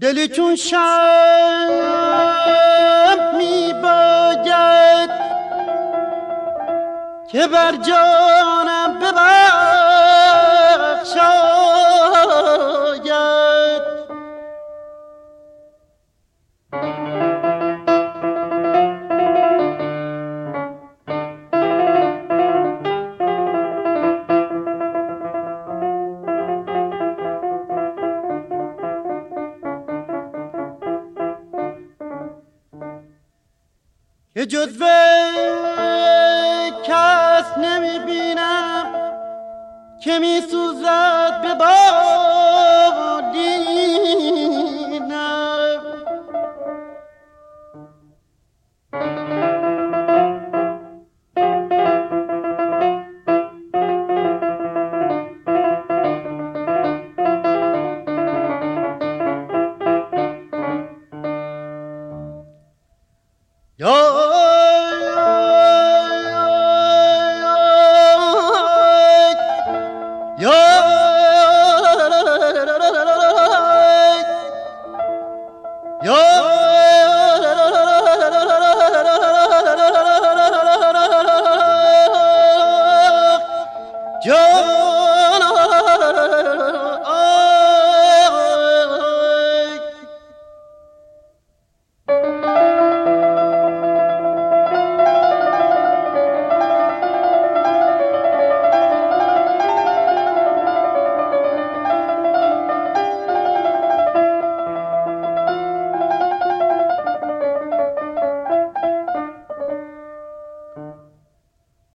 دل چون شمع می باید که بر جانم ببخشاید. که جز وی کس نمی بینم که می سوزد به باد